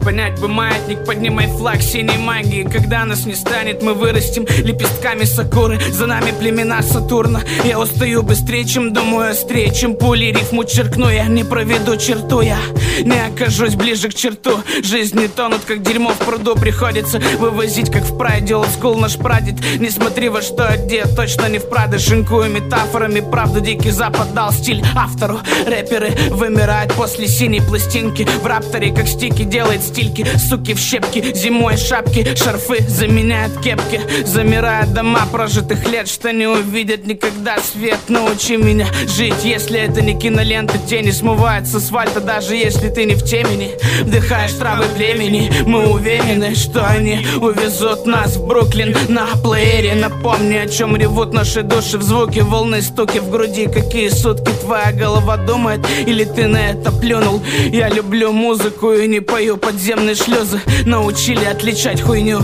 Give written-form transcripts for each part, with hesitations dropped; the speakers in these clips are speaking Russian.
Понять бы маятник, поднимай флаг синей магии. Когда нас не станет, мы вырастем лепестками сакуры. За нами племена Сатурна. Я устаю быстрее, чем думаю, острее, чем пули. Рифму черкну, я не проведу черту. Я не окажусь ближе к черту. Жизни тонут, как дерьмо в пруду. Приходится вывозить, как в прайде. Олдскул наш прадед. Не смотри, во что одет, точно не в Прадо. Шинкую метафорами, правду Дикий Запад дал стиль автору. Рэперы вымирают после синей пластинки. В рапторе, как стики, делает стильки. Суки в щепки, зимой шапки. Шарфы заменяют кепки. Замирают дома прожитых лет, что не увидят никогда свет. Научи меня жить, если это не кинолента. Тени смывают с асфальта, даже если ты не в темени. Вдыхаешь травы племени. Мы уверены, что они увезут нас в Бруклин на плеере. Напомни, о чем ревут наши души в звуке волны, стуки в груди. Какие сутки твоя голова думает, или ты на это плюнул? Я люблю музыку и не пою. Подземные шлюзы научили отличать хуйню.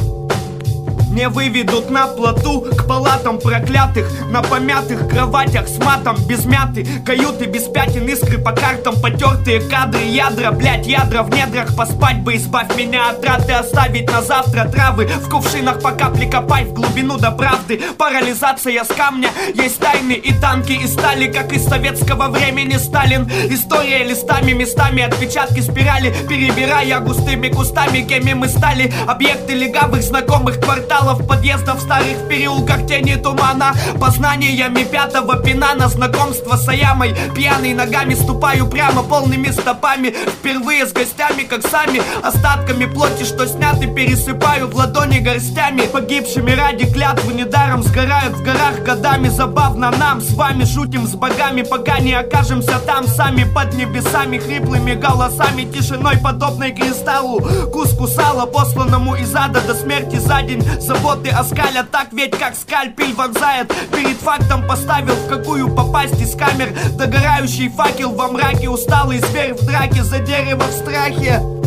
Не выведут на плоту к палатам проклятых, на помятых кроватях с матом без мяты. Каюты без пятен, искры по картам, потертые кадры, ядра, блять, ядра в недрах. Поспать бы, избавь меня от траты, оставить на завтра травы. В кувшинах по капле копай в глубину до правды. Парализация с камня, есть тайны и танки из стали, как из советского времени Сталин. История листами, местами отпечатки спирали, перебирая густыми кустами, кеми мы стали. Объекты легавых знакомых кварталов, подъездов старых в переулках тени тумана. Познаниями пятого пинана, знакомство с Аямой. Пьяный ногами ступаю прямо полными стопами. Впервые с гостями, как сами остатками плоти, что сняты, пересыпаю в ладони горстями. Погибшими ради клятвы недаром сгорают в горах годами. Забавно нам с вами шутим с богами, пока не окажемся там сами под небесами. Хриплыми голосами, тишиной подобной кристаллу. Куску сала, посланному из ада до смерти за день. Заботы оскалят, так ведь как скальпель вонзает. Перед фактом поставил, в какую попасть из камер. Догорающий факел во мраке, усталый зверь в драке за дерево в страхе.